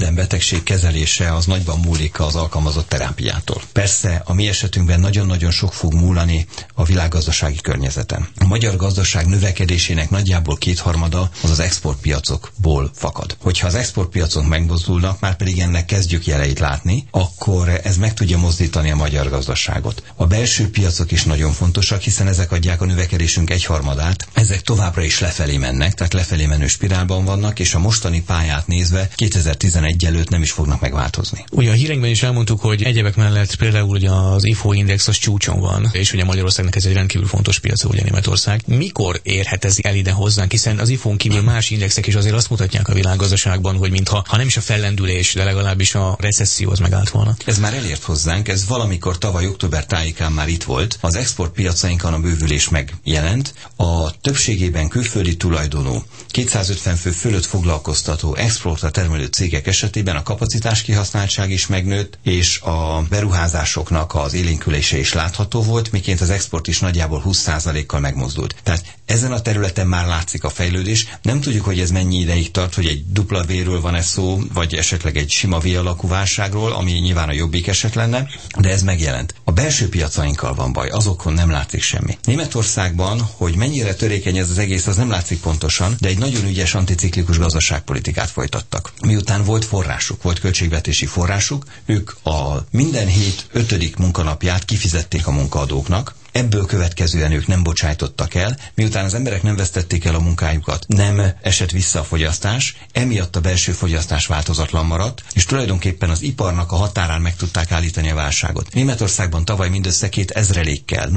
minden betegség kezelése az nagyban múlik az alkalmazott terápiától. Persze a mi esetünkben nagyon-nagyon sok fog múlani a világgazdasági környezeten. A magyar gazdaság növekedésének nagyjából 2/3 az az exportpiacokból fakad. Hogyha az exportpiacok megmozdulnak, már pedig ennek kezdjük jeleit látni, akkor ez meg tudja mozdítani a magyar gazdaságot. A belső piacok is nagyon fontosak, hiszen ezek adják a növekedésünk 1/3. Ezek továbbra is lefelé mennek, tehát lefelé menő spirálban vannak, és a mostani pályát nézve 2011 előtt nem is fognak megváltozni. Ugye a hírekben is elmondtuk, hogy egyebek mellett például ugye az IFO index az csúcson van, és ugye Magyarországnak ez egy rendkívül fontos piac, ugye Németország. Mikor érhet ez el ide hozzánk, hiszen az IFO-n kívül más indexek is azért azt mutatják a világgazdaságban, hogy mintha nem is a fellendülés, de legalábbis a recesszió az megállt volna. Ez már elért hozzánk, ez valamikor tavaly október tájékán már itt volt. Az exportpiacainkon a bővülés megjelent. A többségében külföldi tulajdonú, 250 fő fölött foglalkoztató exportra termelő cégek esetében a kapacitás kihasználtság is megnőtt, és a beruházásoknak az élénkülése is látható volt, miként az export is nagyjából 20%-kal megmozdult. Tehát ezen a területen már látszik a fejlődés. Nem tudjuk, hogy ez mennyi ideig tart, hogy egy dupla V-ről van-e szó, vagy esetleg egy sima V-alakú válságról, ami nyilván a jobbik eset lenne, de ez megjelent. A belső piacainkkal van baj, azokon nem látszik semmi. Németországban, hogy mennyire törékeny ez az egész, az nem látszik pontosan, de egy nagyon ügyes anticiklikus gazdaságpolitikát folytattak. Miután volt forrásuk, volt költségvetési forrásuk, ők a minden hét 5. munkanapját kifizették a munkaadóknak. Ebből következően ők nem bocsájtottak el, miután az emberek nem vesztették el a munkájukat, nem esett vissza a fogyasztás, emiatt a belső fogyasztás változatlan maradt, és tulajdonképpen az iparnak a határán meg tudták állítani a válságot. Németországban tavaly mindössze 2000-kal,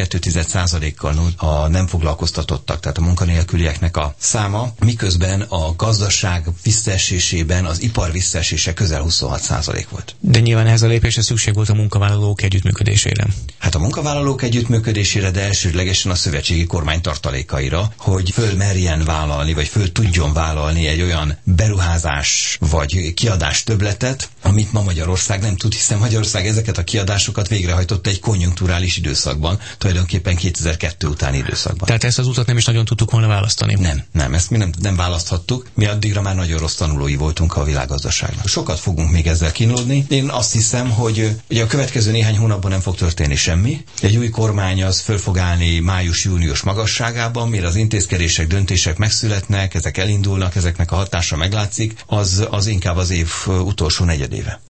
0,2%-kal a nem foglalkoztatottak, tehát a munkanélkülieknek a száma, miközben a gazdaság visszaesésében az ipar visszaesése közel 26% volt. De nyilván ehhez a lépésre szükség volt a munkavállalók együttműködésére. Hát a munkavállalók együttműködésére, de elsődlegesen a szövetségi kormány tartalékaira, hogy fölmerjen vállalni, vagy föl tudjon vállalni egy olyan beruházás vagy kiadás többletet, amit ma Magyarország nem tud, hiszen Magyarország ezeket a kiadásokat végrehajtotta egy konjunkturális időszakban, tulajdonképpen 2002 utáni időszakban. Tehát ezt az utat nem is nagyon tudtuk volna választani. Nem, ezt mi nem választhattuk. Mi addigra már nagyon rossz tanulói voltunk a világgazdaságnak. Sokat fogunk még ezzel kínlódni. Én azt hiszem, hogy ugye a következő néhány hónapban nem fog történni semmi. Egy új kormány az föl fog állni május-június magasságában, mire az intézkedések, döntések megszületnek, ezek elindulnak, ezeknek a hatása meglátszik, az inkább az év utolsó negyedéve.